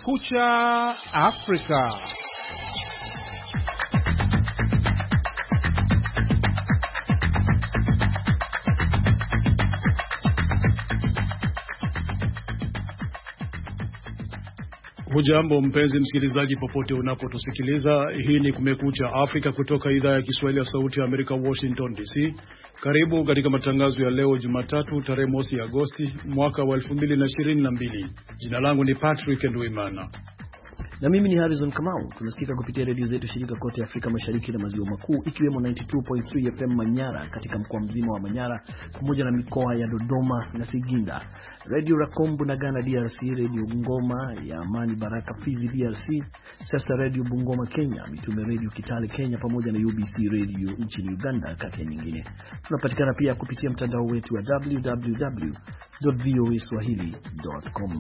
Kumekucha Afrika. Hujambo mpenzi msikilizaji popote unapotusikiliza. Hii ni Kumekucha Afrika kutoka idhaa ya Kiswahili ya Sauti ya Amerika, Washington DC. Karibu katika matangazo ya leo Jumatatu tarehe mosi Agosti mwaka wa 2022. Jina langu ni Patrick Nduimana. Na mimi ni Harrison Kamau. Tunasikika kupitia redio zetu shirika kote Afrika Mashariki na Maziwa Makuu, ikiwemo 92.3 FM Manyara katika mkoa mzima wa Manyara pamoja na mikoa ya Dodoma na Siginda, Radio Rakombu na Ghana DRC, Radio Ngoma ya Amani Baraka Fizi DRC, Sasa Radio Bungoma Kenya, Mitume Radio Kitale Kenya pamoja na UBC Radio nchini Uganda kati ya nyingine. Tunapatikana pia kupitia mtandao wetu wa www.voaswahili.com.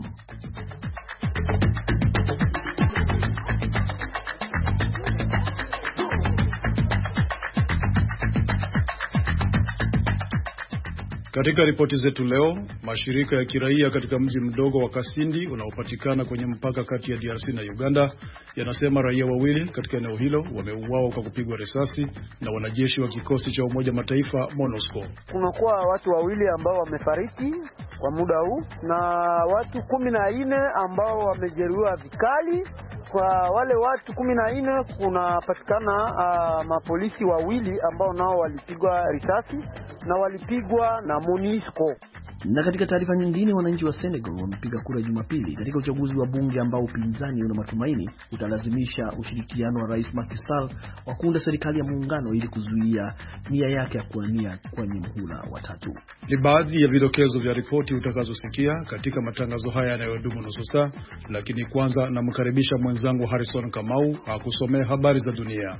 Katika ripoti zetu leo, mashirika ya kiraia katika mji mdogo wa Kasindi unaopatikana kwenye mpaka kati ya DRC na Uganda yanasema raia wawili katika eneo hilo wameuawa kwa kupigwa risasi na wanajeshi wa kikosi cha Umoja Mataifa MONUSCO. Kunakuwa watu wawili ambao wamefariki kwa muda huu na watu 14 ambao wamejeruhiwa vikali. Kwa wale watu 14 kunapatikana mapolisi wawili ambao nao walipigwa risasi na walipigwa na MONUSCO. Na katika taarifa nyingine, wananchi wa Senegal wamepiga kura Jumapili katika uchaguzi wa bunge ambao upinzani una matumaini utalazimisha ushirikiano wa Rais Macky Sall wa kuunda serikali ya muungano ili kuzuia nia yake ya kuania kwenye muhula wa tatu. Ni baadhi ya vidokezo vya ripoti utakazosikia katika matangazo haya yanayodumu nusu saa, lakini kwanza namkaribisha mwenzangu Harrison Kamau akusomea habari za dunia.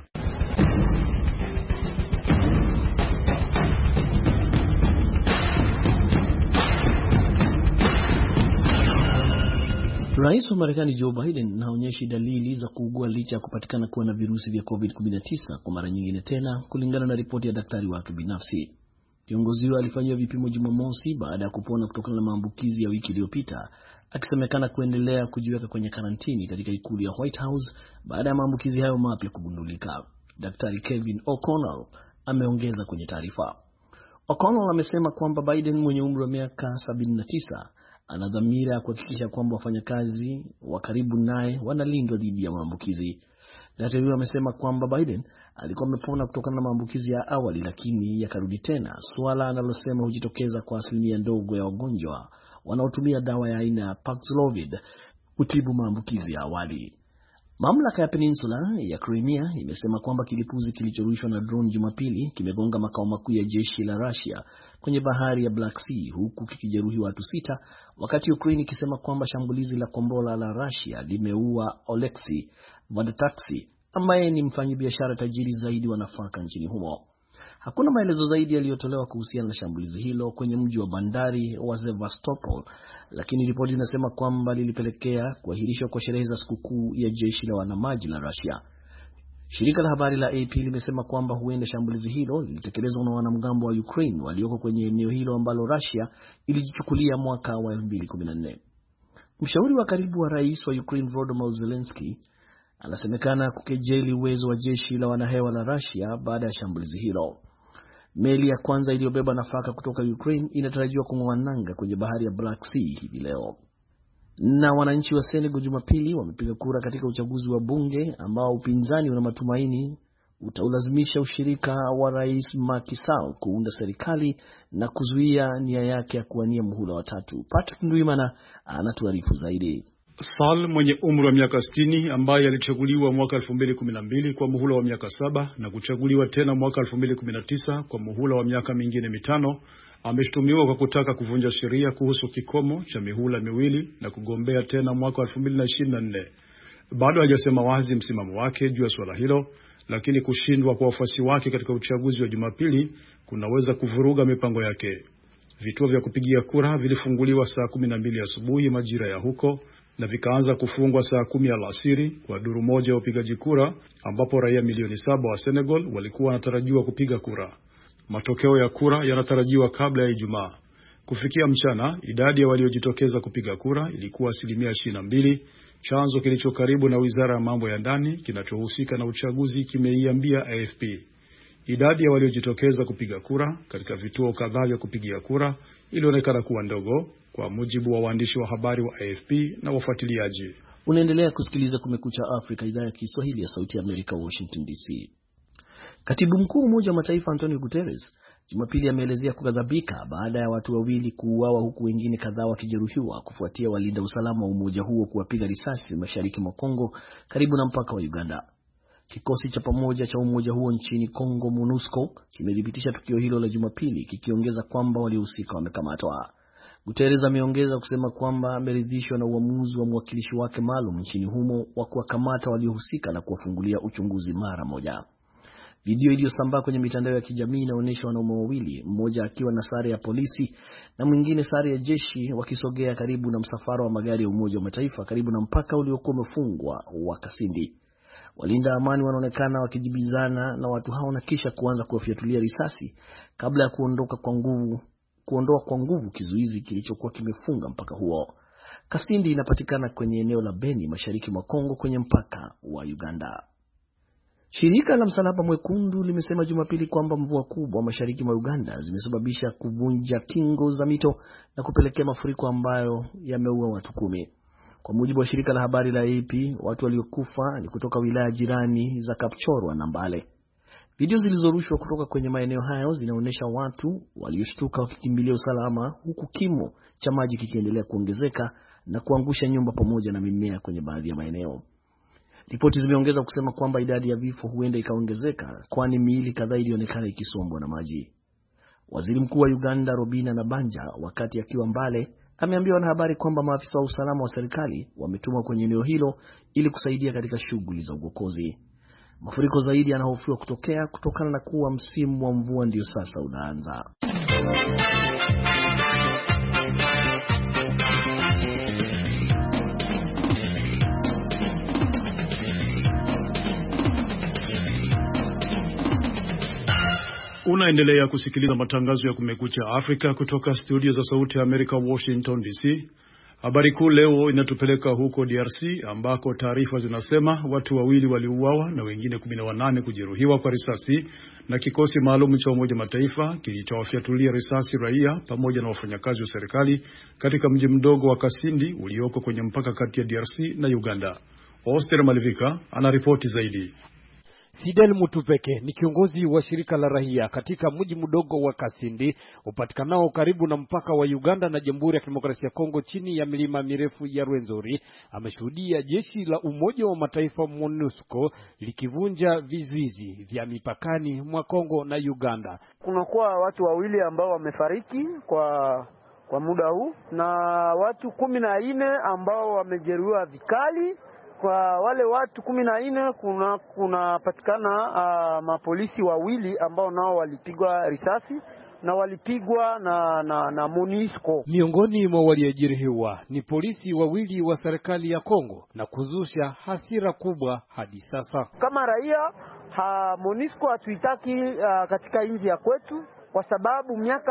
Rais wa Marekani Joe Biden anaonyesha dalili za kuugua licha ya kupatikana kuwa na virusi vya COVID-19 kwa mara nyingine tena, kulingana na ripoti ya daktari wake binafsi. Kiongozi huyo alifanyiwa vipimo Jumamosi baada ya kupona kutokana na maambukizi ya wiki iliyopita, akisemekana kuendelea kujiweka kwenye karantini katika ikulu ya White House baada ya maambukizi hayo mapya kugundulika. Daktari Kevin O'Connell ameongeza kwenye taarifa. O'Connell amesema kwamba Biden mwenye umri wa miaka 79 ana dhamira ya kuhakikisha kwamba wafanyakazi wa karibu naye wanalindwa dhidi ya maambukizi. Daktari huyo amesema kwamba Biden alikuwa amepona kutokana na maambukizi ya awali lakini yakarudi tena, swala analosema hujitokeza kwa asilimia ndogo ya wagonjwa wanaotumia dawa ya aina ya Paxlovid kutibu maambukizi ya awali. Mamlaka ya Peninsula ya Crimea imesema kwamba kilipuzi kilichorushwa na drone Jumapili kimegonga makao makuu ya jeshi la Russia kwenye bahari ya Black Sea, huku kikijeruhi watu 6, wakati Ukraine ikisema kwamba shambulizi la kombora la Russia limeua Oleksiy Vodataksy ambaye ni mfanyabiashara tajiri zaidi wa nafaka nchini humo. Hakuna maelezo zaidi yaliyotolewa kuhusiana na shambulizi hilo kwenye mji wa bandari wa Sevastopol, lakini ripoti zinasema kwamba lilipelekea kuahirishwa kwa sherehe za sikukuu ya jeshi la wanamaji la Russia. Shirika la habari la AP limesema kwamba huenda shambulizi hilo lilitekelezwa na wanamgambo wa Ukraine walioko kwenye eneo hilo ambalo Russia ilijichukulia mwaka wa 2014. Mshauri wa karibu wa rais wa Ukraine Volodymyr Zelensky anasemekana kukejeli uwezo wa jeshi la wanahewa la Russia baada ya shambulizi hilo. Meli ya kwanza iliyobeba nafaka kutoka Ukraine inatarajiwa kung'oa nanga kwenye bahari ya Black Sea hivi leo. Na wananchi wa Senegal Jumapili wamepiga kura katika uchaguzi wa bunge ambao upinzani una matumaini utaulazimisha ushirika wa Rais Macky Sall kuunda serikali na kuzuia nia yake ya kuwania muhula wa tatu. Patrick Nduimana anatuarifu zaidi. Sall mwenye umri wa miaka 60 ambaye alichaguliwa mwaka 2012 kwa muhula wa miaka 7 na kuchaguliwa tena mwaka 2019 kwa muhula wa miaka mingine 5, ameshtumiwa kwa kutaka kuvunja sheria kuhusu kikomo cha mihula miwili na kugombea tena mwaka 2024. Bado hajasema wazi msimamo wake juu ya swala hilo, lakini kushindwa kwa wafuasi wake katika uchaguzi wa Jumapili kunaweza kuvuruga mipango yake. Vituo vya kupigia kura vilifunguliwa saa 12 asubuhi majira ya huko na vikaanza kufungwa saa 10 alasiri kwa duru moja ya upigaji kura, ambapo raia milioni 7 wa Senegal walikuwa wanatarajiwa kupiga kura. Matokeo ya kura yanatarajiwa kabla ya Ijumaa. Kufikia mchana, idadi ya waliojitokeza kupiga kura ilikuwa 22%, Chanzo kilicho karibu na wizara ya mambo ya ndani kinachohusika na uchaguzi kimeiambia AFP idadi ya waliojitokeza kupiga kura katika vituo kadhaa vya kupigia kura ilionekana kuwa ndogo, kwa mujibu wa waandishi wa habari wa AFP na wafuatiliaji. Unaendelea kusikiliza Kumekucha Afrika, idhaa ya Kiswahili ya Sauti ya Amerika, Washington DC. Katibu Mkuu wa Umoja wa Mataifa Antonio Guterres Jumapili ameelezea kughadhabika baada ya watu wawili kuuawa huku wengine kadhaa wakijeruhiwa kufuatia walinda usalama wa umoja huo kuwapiga risasi mashariki mwa Kongo karibu na mpaka wa Uganda. Kikosi cha pamoja cha umoja huo nchini Kongo, MONUSCO, kimethibitisha tukio hilo la Jumapili, kikiongeza kwamba waliohusika wamekamatwa. Guterres ameongeza kusema kwamba ameridhishwa na uamuzi wa mwakilishi wake maalum nchini humo wa kuwakamata waliohusika na kuwafungulia uchunguzi mara moja. Video iliyosambaa kwenye mitandao ya kijamii inaonyesha wanaume wawili, mmoja akiwa na sare ya polisi na mwingine sare ya jeshi, wakisogea karibu na msafara wa magari ya Umoja wa Mataifa karibu na mpaka uliokuwa umefungwa wa Kasindi. Walinda amani wanaonekana wakijibizana na watu hao na kisha kuanza kuwafyatulia risasi kabla ya kuondoa kwa nguvu kizuizi kilichokuwa kimefunga mpaka huo. Kasindi inapatikana kwenye eneo la Beni, mashariki mwa Kongo, kwenye mpaka wa Uganda. Shirika la Msalaba Mwekundu limesema Jumapili kwamba mvua kubwa mashariki mwa Uganda zimesababisha kuvunja kingo za mito na kupelekea mafuriko ambayo yameua watu 10. Kwa mujibu wa shirika la habari la AP, watu waliokufa ni kutoka wilaya jirani za Kapchorwa na Mbale. Video zilizorushwa kutoka kwenye maeneo hayo zinaonyesha watu walioshtuka wakikimbilia usalama, huku kimo cha maji kikiendelea kuongezeka na kuangusha nyumba pamoja na mimea kwenye baadhi ya maeneo. Ripoti zimeongeza kusema kwamba idadi ya vifo huenda ikaongezeka, kwani miili kadhaa ilionekana ikisombwa na maji. Waziri Mkuu wa Uganda Robina Nabanja, wakati akiwa Mbale, ameambia wanahabari kwamba maafisa wa usalama wa serikali wametumwa kwenye eneo hilo ili kusaidia katika shughuli za uokozi. Mafuriko zaidi yanahofiwa kutokea kutokana na kuwa msimu wa mvua ndio sasa unaanza. Unaendelea kusikiliza matangazo ya Kumekucha Afrika kutoka studio za Sauti ya Amerika, Washington DC. Habari kuu leo inatupeleka huko DRC ambako taarifa zinasema watu wawili waliuawa na wengine 18 kujeruhiwa kwa risasi na kikosi maalum cha Umoja Mataifa kilichowafyatulia risasi raia pamoja na wafanyakazi wa serikali katika mji mdogo wa Kasindi ulioko kwenye mpaka kati ya DRC na Uganda. Oster Malivika anaripoti zaidi. Fidel Mutupeke ni kiongozi wa shirika la raia katika mji mdogo wa Kasindi upatikanao karibu na mpaka wa Uganda na Jamhuri ya Kidemokrasia ya Kongo chini ya milima mirefu ya Rwenzori. Ameshuhudia jeshi la Umoja wa Mataifa MONUSCO likivunja vizuizi vya mipakani mwa Kongo na Uganda. Kunakuwa watu wawili ambao wamefariki kwa muda huu na watu 14 ambao wamejeruhiwa vikali. Kwa wale watu 14 kunapatikana mapolisi wawili ambao nao walipigwa risasi na walipigwa na MONUSCO. Miongoni mwa waliojeruhiwa ni polisi wawili wa serikali ya Kongo na kuzusha hasira kubwa hadi sasa. Kama raia MONUSCO hatuitaki katika nchi ya kwetu kwa sababu miaka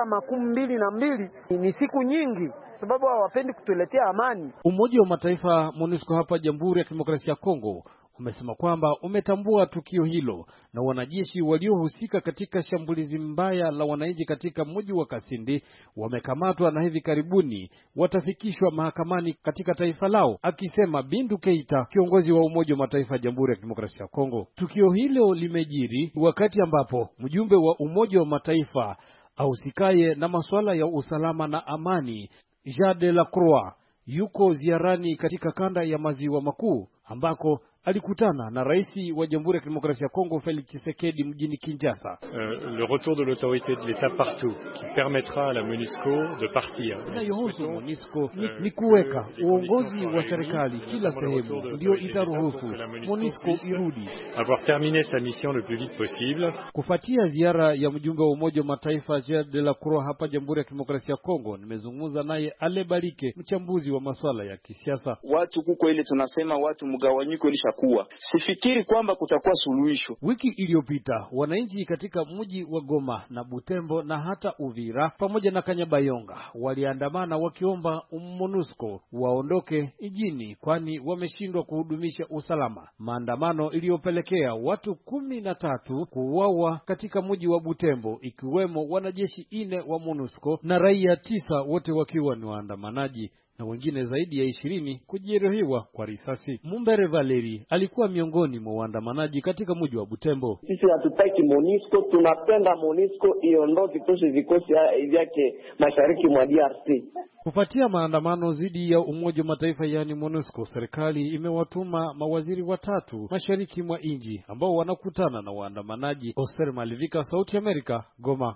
22 ni siku nyingi, sababu hawapendi kutuletea amani. Umoja wa Mataifa MONUSCO hapa Jamhuri ya Kidemokrasia ya Kongo umesema kwamba umetambua tukio hilo na wanajeshi waliohusika katika shambulizi mbaya la wananchi katika mji wa Kasindi wamekamatwa na hivi karibuni watafikishwa mahakamani katika taifa lao, akisema Bindu Keita, kiongozi wa Umoja wa Mataifa Jamhuri ya Kidemokrasia ya Kongo. Tukio hilo limejiri wakati ambapo mjumbe wa Umoja wa Mataifa ahusikaye na masuala ya usalama na amani Jean de la Croix yuko ziarani katika kanda ya maziwa makuu ambako alikutana na rais wa Jamhuri ya Kidemokrasia ya Kongo Felix Tshisekedi mjini Kinshasa. Le retour de l'autorité de l'État partout qui permettra à la MONUSCO de partir. Inayohusu MONUSCO ni kuweka uongozi wa serikali kila sehemu, ndio itaruhusu MONUSCO irudi avoir terminé sa mission le plus vite possible. Kufuatia ziara ya mjumbe wa Umoja wa Mataifa Jean de la Croix hapa Jamhuri ya Kidemokrasia ya Kongo, nimezungumza naye Ale Barike, mchambuzi wa masuala ya kisiasa. Watu kuko ile tunasema watu mgawanyiko ilisha itakuwa. Sifikiri kwamba kutakuwa suluhisho. Wiki iliyopita wananchi katika mji wa Goma na Butembo na hata Uvira pamoja na Kanyabayonga waliandamana wakiomba MONUSCO waondoke mjini, kwani wameshindwa kuhudumisha usalama. Maandamano iliyopelekea watu 13 kuuawa katika mji wa Butembo, ikiwemo wanajeshi 4 wa MONUSCO na raia 9, wote wakiwa ni waandamanaji, na wengine zaidi ya 20 kujeruhiwa kwa risasi. Mumbere Valeri alikuwa miongoni mwa waandamanaji katika mji wa Butembo. Sisi hatutaki MONUSCO, tunapenda MONUSCO iondoke vikosi vyake mashariki mwa DRC. Kufuatia maandamano dhidi ya Umoja wa Mataifa yani MONUSCO, serikali imewatuma mawaziri 3 mashariki mwa nchi ambao wanakutana na waandamanaji. Oster Malivika, Sauti ya Amerika, Goma.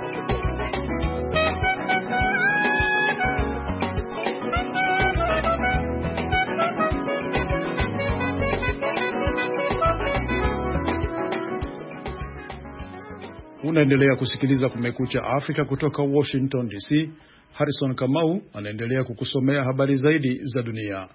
Unaendelea kusikiliza Kumekucha Afrika kutoka Washington DC. Harrison Kamau anaendelea kukusomea habari zaidi za dunia.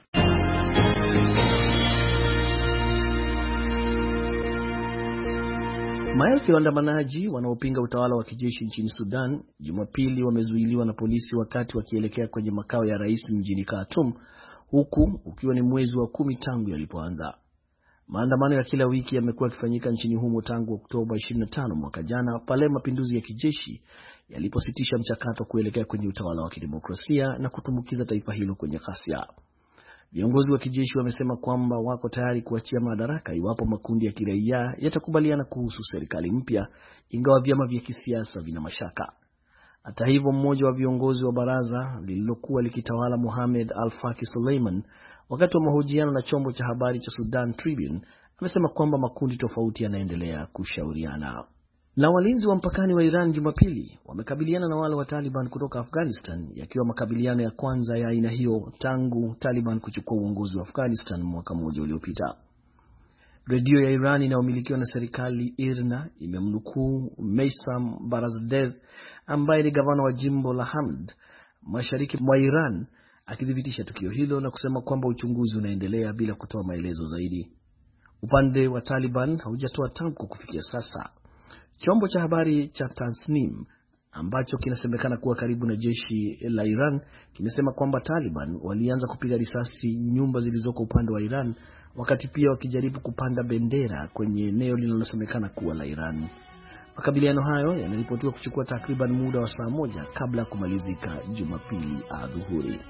Maelfu ya waandamanaji wanaopinga utawala wa kijeshi nchini Sudan Jumapili wamezuiliwa na polisi wakati wakielekea kwenye makao ya rais mjini Khartoum, huku ukiwa ni mwezi wa 10 tangu yalipoanza. Maandamano ya kila wiki yamekuwa yakifanyika nchini humo tangu Oktoba 25 mwaka jana, pale mapinduzi ya kijeshi yalipositisha mchakato kuelekea kwenye utawala wa kidemokrasia na kutumbukiza taifa hilo kwenye ghasia. Viongozi wa kijeshi wamesema kwamba wako tayari kuachia madaraka iwapo makundi ya kiraia yatakubaliana kuhusu serikali mpya, ingawa vyama vya kisiasa vina mashaka. Hata hivyo, mmoja wa viongozi wa baraza lililokuwa likitawala, Mohamed Al-Faki Suleiman, wakati wa mahojiano na chombo cha habari cha Sudan Tribune, amesema kwamba makundi tofauti yanaendelea kushauriana. Na walinzi wa mpakani wa Iran Jumapili wamekabiliana na wale wa Taliban kutoka Afghanistan, yakiwa makabiliano ya kwanza ya aina hiyo tangu Taliban kuchukua uongozi wa Afghanistan mwaka mmoja uliopita. Redio ya Iran inayomilikiwa na serikali IRNA imemnukuu Meysam Barazdeh, ambaye ni gavana wa jimbo la Hamd mashariki mwa Iran, akithibitisha tukio hilo na kusema kwamba uchunguzi unaendelea bila kutoa maelezo zaidi. Upande wa Taliban haujatoa tamko kufikia sasa. Chombo cha habari cha Tasnim ambacho kinasemekana kuwa karibu na jeshi la Iran kimesema kwamba Taliban walianza kupiga risasi nyumba zilizoko upande wa Iran, wakati pia wakijaribu kupanda bendera kwenye eneo linalosemekana kuwa la Iran. Makabiliano hayo yanaripotiwa kuchukua takriban muda wa saa moja kabla ya kumalizika Jumapili adhuhuri.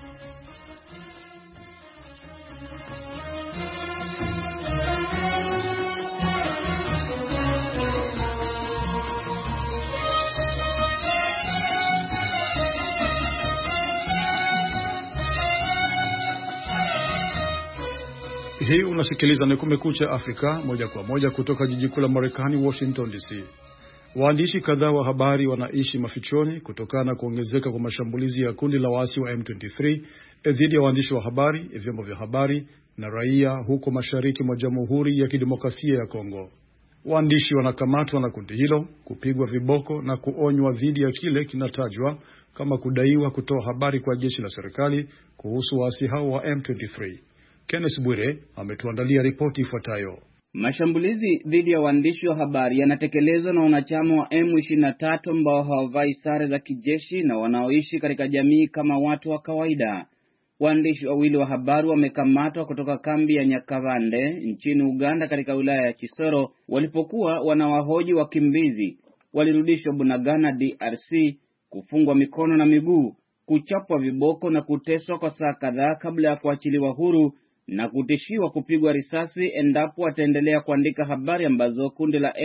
Hii unasikiliza ni Kumekucha Afrika moja kwa moja kutoka jiji kuu la Marekani, Washington DC. Waandishi kadhaa wa habari wanaishi mafichoni kutokana na kuongezeka kwa mashambulizi ya kundi la waasi wa M23 dhidi ya waandishi wa habari, vyombo vya habari na raia huko mashariki mwa Jamhuri ya Kidemokrasia ya Kongo. Waandishi wanakamatwa na kundi hilo, kupigwa viboko na kuonywa dhidi ya kile kinatajwa kama kudaiwa kutoa habari kwa jeshi la serikali kuhusu waasi hao wa M23. Kenneth Bwire ametuandalia ripoti ifuatayo. Mashambulizi dhidi ya waandishi wa habari yanatekelezwa na wanachama wa M23 ambao hawavai sare za kijeshi na wanaoishi katika jamii kama watu wa kawaida. Waandishi wawili wa habari wamekamatwa kutoka kambi ya Nyakavande nchini Uganda katika wilaya ya Kisoro walipokuwa wanawahoji wakimbizi. Walirudishwa Bunagana DRC, kufungwa mikono na miguu, kuchapwa viboko na kuteswa kwa saa kadhaa kabla ya kuachiliwa huru na kutishiwa kupigwa risasi endapo wataendelea kuandika habari ambazo kundi la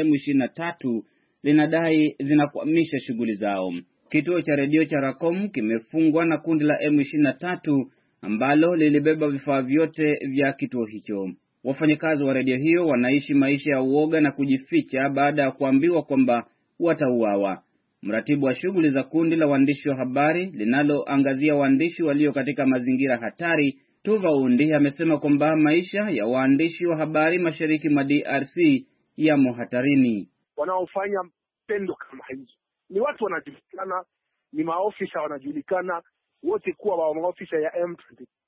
M23 linadai zinakwamisha shughuli zao. Kituo cha redio cha Racom kimefungwa na kundi la M23 ambalo lilibeba vifaa vyote vya kituo hicho. Wafanyakazi wa redio hiyo wanaishi maisha ya uoga na kujificha baada ya kuambiwa kwamba watauawa. Mratibu wa shughuli za kundi la waandishi wa habari linaloangazia waandishi walio katika mazingira hatari, Tuva Undi, amesema kwamba maisha ya waandishi wa habari mashariki mwa DRC yamo hatarini. Wanaofanya tendo kama hizo ni watu wanajulikana, ni maofisa wanajulikana wote kuwa wa maofisa ya M23.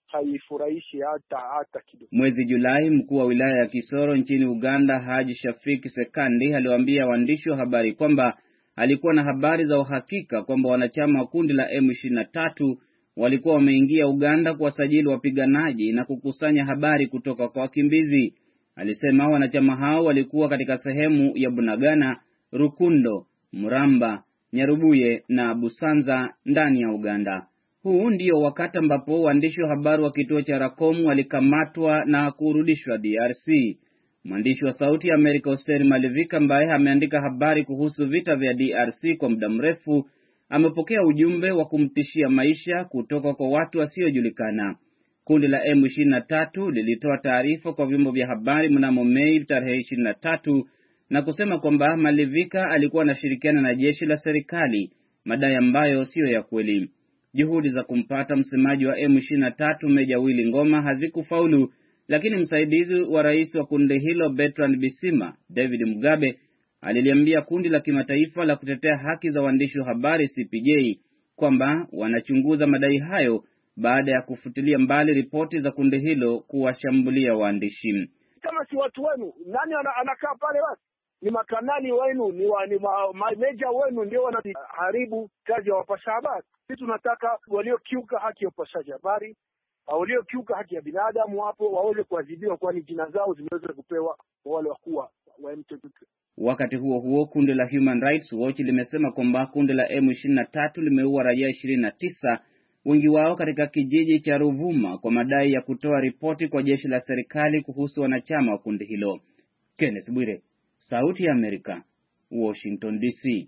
haifurahishi hata kidogo. Mwezi Julai, mkuu wa wilaya ya Kisoro nchini Uganda, Haji Shafiki Sekandi, aliwaambia waandishi wa habari kwamba alikuwa na habari za uhakika kwamba wanachama wa kundi la M23 walikuwa wameingia Uganda kuwasajili wapiganaji na kukusanya habari kutoka kwa wakimbizi. Alisema wanachama hao walikuwa katika sehemu ya Bunagana, Rukundo, Muramba, Nyarubuye na Busanza ndani ya Uganda. Huu ndio wakati ambapo waandishi wa habari wa kituo cha Rakomu walikamatwa na kurudishwa DRC. Mwandishi wa Sauti ya Amerika Osteri Malivika, ambaye ameandika habari kuhusu vita vya DRC kwa muda mrefu, amepokea ujumbe wa kumtishia maisha kutoka kwa watu wasiojulikana. Kundi la M23 lilitoa taarifa kwa vyombo vya habari mnamo Mei tarehe 23 na kusema kwamba Malivika alikuwa anashirikiana na jeshi la serikali, madai ambayo sio ya kweli. Juhudi za kumpata msemaji wa M23 Meja Willy Ngoma hazikufaulu, lakini msaidizi wa rais wa kundi hilo Bertrand Bisimwa, David Mugabe, aliliambia kundi la kimataifa la kutetea haki za waandishi wa habari CPJ kwamba wanachunguza madai hayo baada ya kufutilia mbali ripoti za kundi hilo kuwashambulia waandishi. Kama si watu wenu, nani anakaa pale basi? Ni makanani wenu, ni mameja wenu ndio wanaharibu kazi ya wapasha habari. Sisi tunataka waliokiuka haki ya upashaji habari, waliokiuka haki ya binadamu hapo waweze kuadhibiwa, kwani jina zao zimeweza kupewa wale wakuu wa M23. Wakati huo huo, kundi la Human Rights Watch limesema kwamba kundi la M23 limeua raia 29, wengi wao katika kijiji cha Ruvuma, kwa madai ya kutoa ripoti kwa jeshi la serikali kuhusu wanachama wa kundi hilo. Kenneth Bwire, Sauti ya Amerika, Washington DC.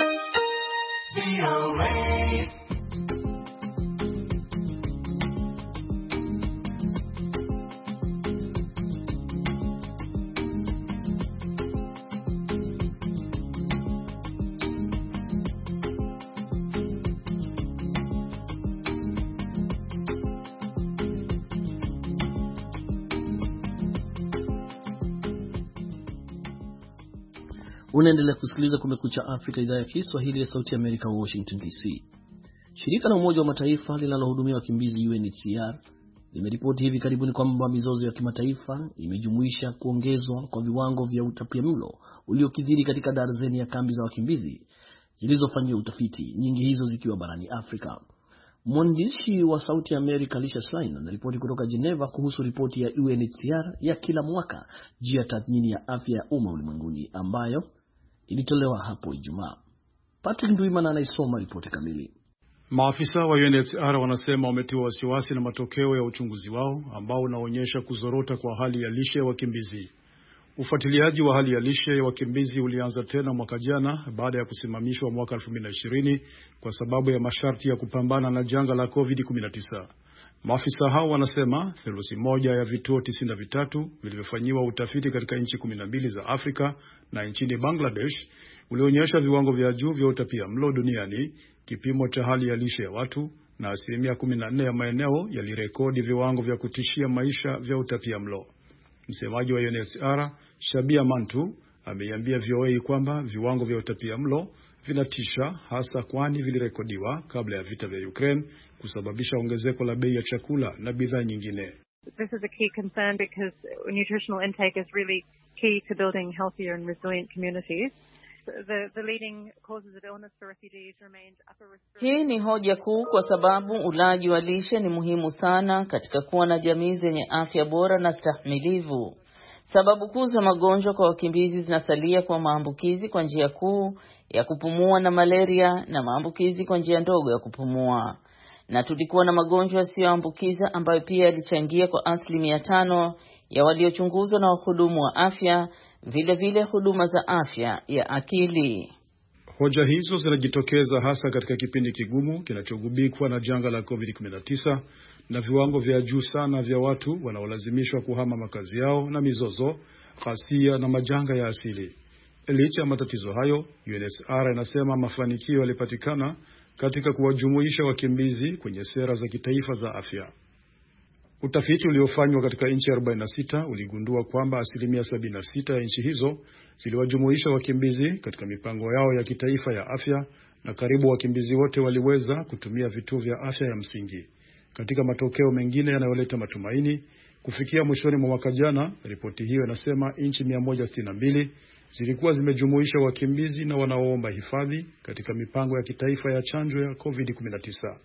Unaendelea kusikiliza Kumekucha Afrika, idhaa ya Kiswahili ya Sauti ya Amerika, Washington DC. Shirika la Umoja wa Mataifa linalohudumia wakimbizi UNHCR limeripoti hivi karibuni kwamba mizozo ya kimataifa imejumuisha kuongezwa kwa viwango vya utapiamlo uliokithiri katika darzeni ya kambi za wakimbizi zilizofanyiwa utafiti, nyingi hizo zikiwa barani Afrika. Mwandishi wa Sauti ya Amerika Lisa Schlein anaripoti kutoka Geneva kuhusu ripoti ya UNHCR ya kila mwaka juu ya tathmini ya afya ya umma ulimwenguni ambayo ilitolewa hapo Ijumaa. Patrick Ndwimana anaisoma ripoti kamili. Maafisa wa UNHCR wanasema wametiwa wasiwasi na matokeo ya uchunguzi wao ambao unaonyesha kuzorota kwa hali ya lishe ya wakimbizi. Ufuatiliaji wa hali ya lishe ya wakimbizi ulianza tena mwaka jana baada ya kusimamishwa mwaka 2020 kwa sababu ya masharti ya kupambana na janga la COVID-19. Maafisa hao wanasema theluthi moja ya vituo 93 vilivyofanyiwa utafiti katika nchi 12 za Afrika na nchini Bangladesh ulionyesha viwango vya juu vya utapiamlo duniani, kipimo cha hali ya lishe ya watu, na 14% ya maeneo yalirekodi viwango vya kutishia maisha vya utapiamlo. Msemaji wa UNHCR Shabia Mantu ameiambia VOA kwamba viwango vya utapiamlo vinatisha, hasa kwani vilirekodiwa kabla ya vita vya Ukraine kusababisha ongezeko la bei ya chakula na bidhaa nyingine. This is a key concern because nutritional intake is really key to building healthier and resilient communities. The leading causes of illness for refugees remains upper respiratory. Hii ni hoja kuu kwa sababu ulaji wa lishe ni muhimu sana katika kuwa na jamii zenye afya bora na stahimilivu. Sababu kuu za magonjwa kwa wakimbizi zinasalia kwa maambukizi kwa njia kuu ya kupumua na malaria na maambukizi kwa njia ndogo ya kupumua. Na tulikuwa na magonjwa yasiyoambukiza ambayo pia yalichangia kwa 5% ya waliochunguzwa na wahudumu wa afya, vile vile huduma za afya ya akili. Hoja hizo zinajitokeza hasa katika kipindi kigumu kinachogubikwa na janga la COVID-19 na viwango vya juu sana vya watu wanaolazimishwa kuhama makazi yao na mizozo, ghasia na majanga ya asili. Licha ya matatizo hayo, UNHCR inasema mafanikio yalipatikana katika kuwajumuisha wakimbizi kwenye sera za kitaifa za afya. Utafiti uliofanywa katika nchi 46 uligundua kwamba 76% ya nchi hizo ziliwajumuisha wakimbizi katika mipango yao ya kitaifa ya afya, na karibu wakimbizi wote waliweza kutumia vituo vya afya ya msingi. Katika matokeo mengine yanayoleta matumaini, kufikia mwishoni mwa mwaka jana, ripoti hiyo inasema nchi 162 zilikuwa zimejumuisha wakimbizi na wanaoomba hifadhi katika mipango ya kitaifa ya chanjo ya COVID-19.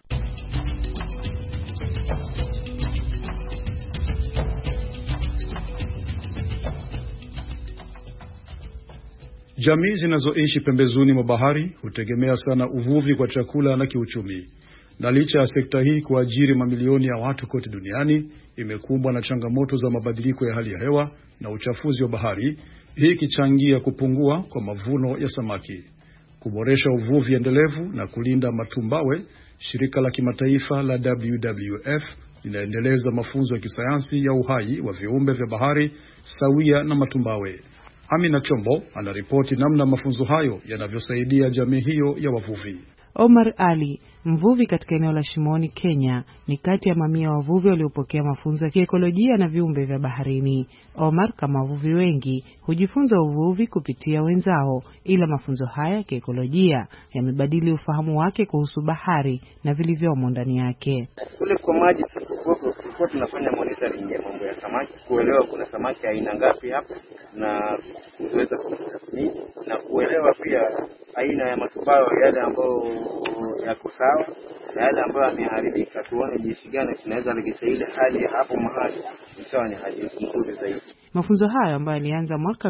Jamii zinazoishi pembezoni mwa bahari hutegemea sana uvuvi kwa chakula na kiuchumi. Na licha ya sekta hii kuajiri mamilioni ya watu kote duniani, imekumbwa na changamoto za mabadiliko ya hali ya hewa na uchafuzi wa bahari, hii ikichangia kupungua kwa mavuno ya samaki. Kuboresha uvuvi endelevu na kulinda matumbawe, shirika la kimataifa la WWF linaendeleza mafunzo ya kisayansi ya uhai wa viumbe vya bahari sawia na matumbawe. Amina Chombo anaripoti namna mafunzo hayo yanavyosaidia jamii hiyo ya wavuvi. Omar Ali, mvuvi katika eneo la Shimoni, Kenya, ni kati ya mamia wavuvi waliopokea mafunzo ya kiekolojia na viumbe vya baharini. Omar, kama wavuvi wengi, hujifunza uvuvi kupitia wenzao, ila mafunzo haya ya kiekolojia yamebadili ufahamu wake kuhusu bahari na vilivyomo ndani yake. Kule kwa maji tulikuwa tunafanya monitoring ya mambo ya samaki, kuelewa kuna samaki aina ngapi hapa na kuweza kutathmini na kuelewa pia aina ya matumbawe yale ambayo yako sawa na yale ambayo yameharibika, tuone jinsi gani tunaweza rejesha ile hali hapo mahali ikawa ni hali nzuri zaidi. Mafunzo hayo ambayo yalianza mwaka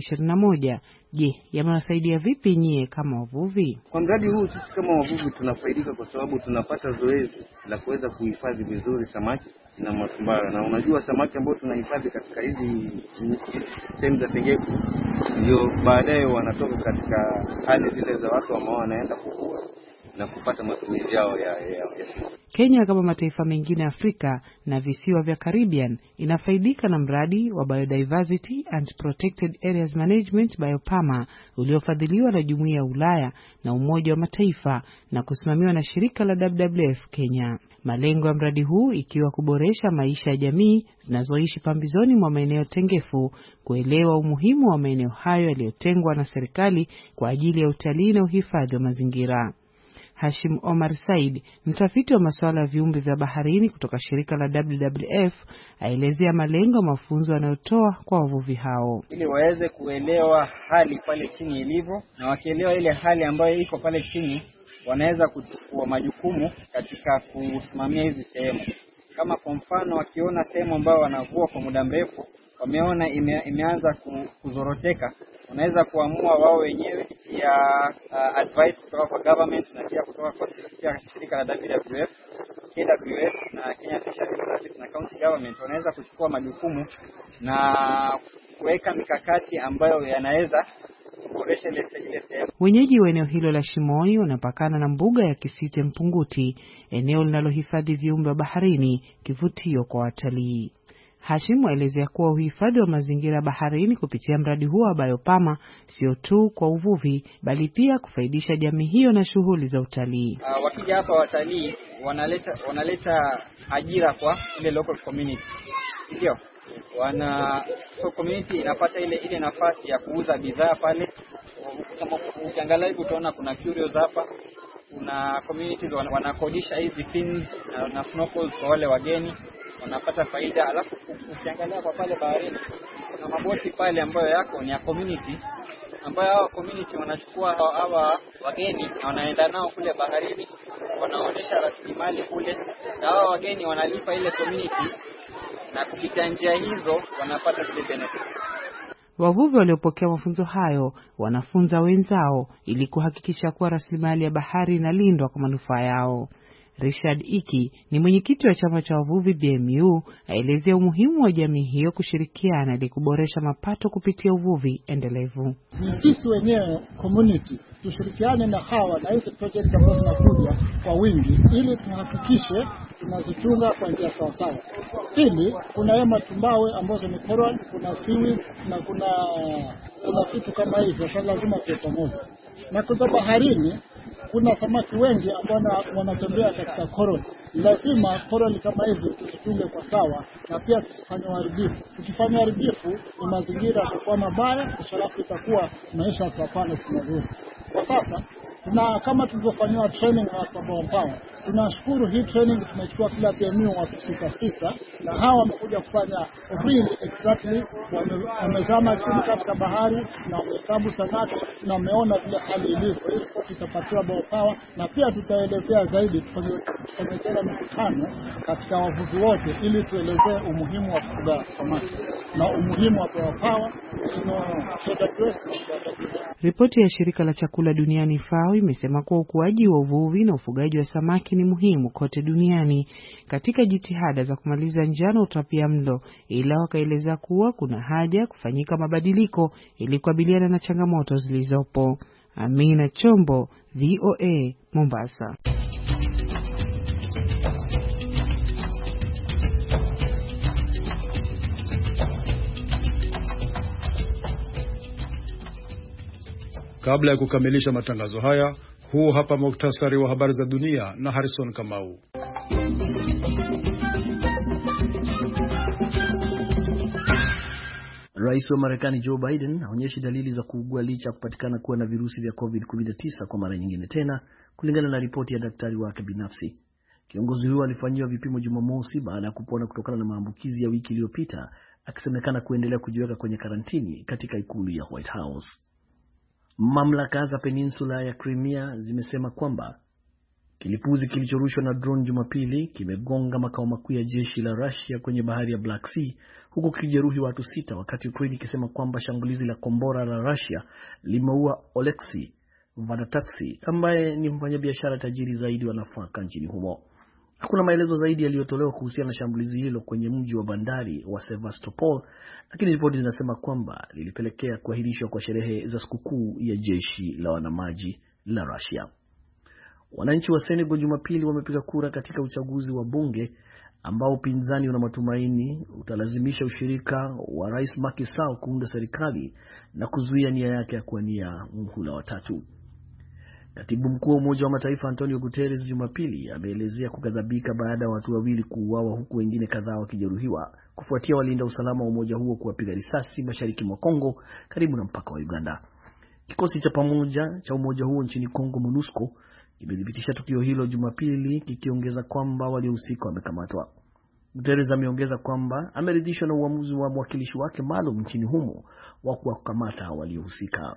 2021, je, yamewasaidia vipi nyie kama wavuvi? Kwa mradi huu sisi kama wavuvi tunafaidika kwa sababu tunapata zoezi la kuweza kuhifadhi vizuri samaki na matumbawe. Na unajua samaki ambao tunahifadhi katika hizi sehemu za tengeku ndio baadaye wanatoka katika hali zile za watu ambao wanaenda kuvua na kupata matumizi yao ya Kenya kama mataifa mengine Afrika na visiwa vya Caribbean inafaidika na mradi wa Biodiversity and Protected Areas Management BIOPAMA uliofadhiliwa na Jumuiya ya Ulaya na Umoja wa Mataifa na kusimamiwa na shirika la WWF Kenya. Malengo ya mradi huu ikiwa kuboresha maisha ya jamii zinazoishi pambizoni mwa maeneo tengefu, kuelewa umuhimu wa maeneo hayo yaliyotengwa na serikali kwa ajili ya utalii na uhifadhi wa mazingira. Hashim Omar Said, mtafiti wa masuala ya viumbe vya baharini kutoka shirika la WWF, aelezea malengo ya mafunzo yanayotoa kwa wavuvi hao. Ili waweze kuelewa hali pale chini ilivyo, na wakielewa ile hali ambayo iko pale chini, wanaweza kuchukua majukumu katika kusimamia hizi sehemu. Kama kwa mfano wakiona sehemu ambayo wanavua kwa muda mrefu, wameona imeanza kuzoroteka, wanaweza kuamua wao wenyewe ya advice kutoka kwa government na pia kutoka kwa shirika la WWF, KWS na Kenya Fisheries Service na county government, wanaweza kuchukua majukumu na kuweka mikakati ambayo yanaweza kuboresha ile sehemu. Wenyeji wa eneo hilo la Shimoni wanapakana na mbuga ya Kisite Mpunguti, eneo linalohifadhi viumbe wa baharini, kivutio kwa watalii. Hashim aelezea kuwa uhifadhi wa mazingira baharini kupitia mradi huo wa BIOPAMA sio tu kwa uvuvi bali pia kufaidisha jamii hiyo na shughuli za utalii. Wakija hapa watalii wanaleta ajira kwa ile local community. Ndio. So community inapata ile nafasi ya kuuza bidhaa pale. Kama ukiangalia hivi utaona kuna curios hapa. Kuna communities wanakodisha hizi fins na snorkels kwa wale wageni, wanapata faida. Alafu ukiangalia kwa pale baharini kuna maboti pale ambayo yako ni ya community, ambayo hawa community wanachukua hawa wageni na wanaenda nao kule baharini, wanaonyesha rasilimali kule, na hawa wageni wanalipa ile community, na kupitia njia hizo wanapata zile benefits. Wavuvi waliopokea mafunzo hayo wanafunza wenzao ili kuhakikisha kuwa rasilimali ya bahari inalindwa kwa manufaa yao. Richard Iki ni mwenyekiti wa chama cha wavuvi BMU, aelezea umuhimu wa jamii hiyo kushirikiana ili kuboresha mapato kupitia uvuvi endelevu. Sisi wenyewe community tushirikiane na hawa na hizi projects ambazo zinakuja kwa wingi ili tuhakikishe tunazichunga kwa njia sawa sawa. Pili, kuna hema matumbawe ambazo ni coral, kuna seaweed na kuna vitu kama hivyo, kwa lazima tuwe pamoja. Na kwa baharini kuna samaki wengi ambao wanatembea katika coral. Lazima coral kama hizi tuzichunge kwa sawa na pia tusifanye uharibifu. Tukifanya uharibifu ni mazingira yatakuwa mabaya, halafu itakuwa maisha hapana si mazuri. Kwa sasa na kama tulivyofanywa training na BIOPAMA, Tunashukuru hii training tumechukua kila PMU watu 6 na hawa wamekuja kufanya really exactly, wamezama chini katika bahari na wamehesabu samaki na wameona vile hali ilivyo. Hii ripoti itapatiwa biopower na pia tutaelezea zaidi kwenye tena mikutano katika wavuvi wote ili tuelezee umuhimu wa kufuga samaki na umuhimu wa biopower. Ripoti ya shirika la chakula duniani FAO imesema kuwa ukuaji wa uvuvi na ufugaji wa samaki ni muhimu kote duniani katika jitihada za kumaliza njaa na utapiamlo, ila wakaeleza kuwa kuna haja kufanyika mabadiliko ili kukabiliana na changamoto zilizopo. Amina Chombo, VOA, Mombasa. Kabla ya kukamilisha matangazo haya, huu hapa muktasari wa habari za dunia na Harrison Kamau. Rais wa Marekani Joe Biden haonyeshi dalili za kuugua licha kupatikana kuwa na virusi vya COVID-19 kwa mara nyingine tena, kulingana na ripoti ya daktari wake binafsi. Kiongozi huyo alifanyiwa vipimo Jumamosi baada ya kupona kutokana na maambukizi ya wiki iliyopita, akisemekana kuendelea kujiweka kwenye karantini katika ikulu ya White House. Mamlaka za peninsula ya Crimea zimesema kwamba kilipuzi kilichorushwa na drone Jumapili kimegonga makao makuu ya jeshi la Russia kwenye bahari ya Black Sea, huku kijeruhi watu 6, wakati Ukraine ikisema kwamba shambulizi la kombora la Russia limeua Oleksiy Vadataksy ambaye ni mfanyabiashara tajiri zaidi wa nafaka nchini humo. Hakuna maelezo zaidi yaliyotolewa kuhusiana na shambulizi hilo kwenye mji wa bandari wa Sevastopol, lakini ripoti zinasema kwamba lilipelekea kuahirishwa kwa sherehe za sikukuu ya jeshi la wanamaji la Russia. Wananchi wa Senegal Jumapili wamepiga kura katika uchaguzi wa bunge ambao upinzani una matumaini utalazimisha ushirika wa Rais Macky Sall kuunda serikali na kuzuia nia yake ya kuwania muhula wa 3. Katibu mkuu wa Umoja wa Mataifa Antonio Guterres Jumapili ameelezea kughadhabika baada ya watu 2 kuuawa huku wengine kadhaa wakijeruhiwa kufuatia walinda usalama wa umoja huo kuwapiga risasi mashariki mwa Kongo karibu na mpaka wa Uganda. Kikosi cha pamoja cha umoja huo nchini Kongo, MONUSCO, kimethibitisha tukio hilo Jumapili, kikiongeza kwamba waliohusika wamekamatwa. Guterres ameongeza kwamba ameridhishwa na uamuzi wa mwakilishi wake maalum nchini humo wa kuwakamata waliohusika.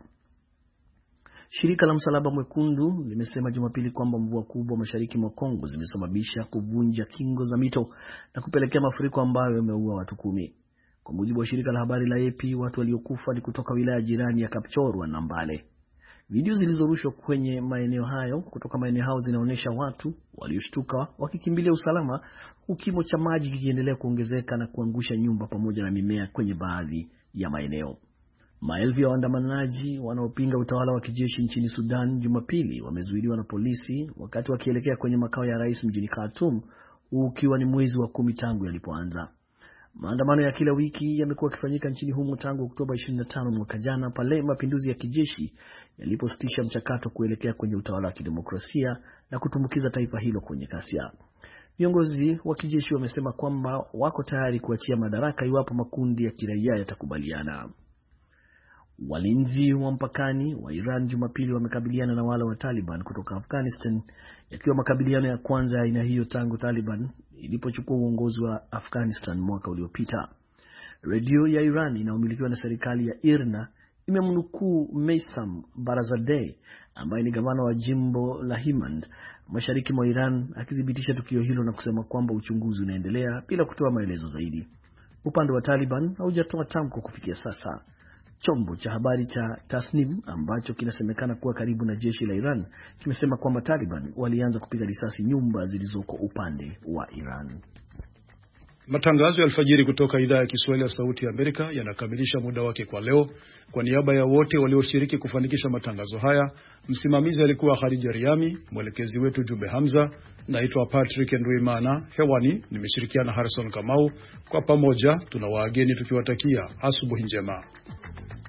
Shirika la Msalaba Mwekundu limesema Jumapili kwamba mvua kubwa mashariki mwa Kongo zimesababisha kuvunja kingo za mito na kupelekea mafuriko ambayo yameua watu 10. Kwa mujibu wa shirika la habari la AP, watu waliokufa ni kutoka wilaya jirani ya Kapchorwa na Mbale. Video zilizorushwa kwenye maeneo hayo kutoka maeneo hao zinaonyesha watu walioshtuka wakikimbilia usalama, huku kimo cha maji kikiendelea kuongezeka na kuangusha nyumba pamoja na mimea kwenye baadhi ya maeneo. Maelfu ya waandamanaji wanaopinga utawala wa kijeshi nchini Sudan Jumapili wamezuiliwa na polisi wakati wakielekea kwenye makao ya rais mjini Khartoum, ukiwa ni mwezi wa 10 tangu yalipoanza. Maandamano ya kila wiki yamekuwa yakifanyika nchini humo tangu Oktoba 25 mwaka jana, pale mapinduzi ya kijeshi yalipositisha mchakato kuelekea kwenye utawala wa kidemokrasia na kutumbukiza taifa hilo kwenye ghasia. Viongozi wa kijeshi wamesema kwamba wako tayari kuachia madaraka iwapo makundi ya kiraia yatakubaliana. Walinzi wa mpakani wa Iran Jumapili wamekabiliana na wale wa Taliban kutoka Afghanistan, yakiwa makabiliano ya kwanza ya aina hiyo tangu Taliban ilipochukua uongozi wa Afghanistan mwaka uliopita. Radio ya Iran inayomilikiwa na serikali ya IRNA imemnukuu Meysam Barazadeh ambaye ni gavana wa jimbo la Helmand mashariki mwa Iran akithibitisha tukio hilo na kusema kwamba uchunguzi unaendelea bila kutoa maelezo zaidi. Upande wa Taliban haujatoa tamko kufikia sasa. Chombo cha habari cha Tasnim ambacho kinasemekana kuwa karibu na jeshi la Iran kimesema kwamba Taliban walianza kupiga risasi nyumba zilizoko upande wa Iran. Matangazo ya alfajiri kutoka idhaa ya Kiswahili ya Sauti ya Amerika yanakamilisha muda wake kwa leo. Kwa niaba ya wote walioshiriki kufanikisha matangazo haya, msimamizi alikuwa Khadija Riami, mwelekezi wetu Jube Hamza, naitwa Patrick Ndwimana. Hewani nimeshirikiana Harrison Kamau. Kwa pamoja tunawaageni tukiwatakia asubuhi njema.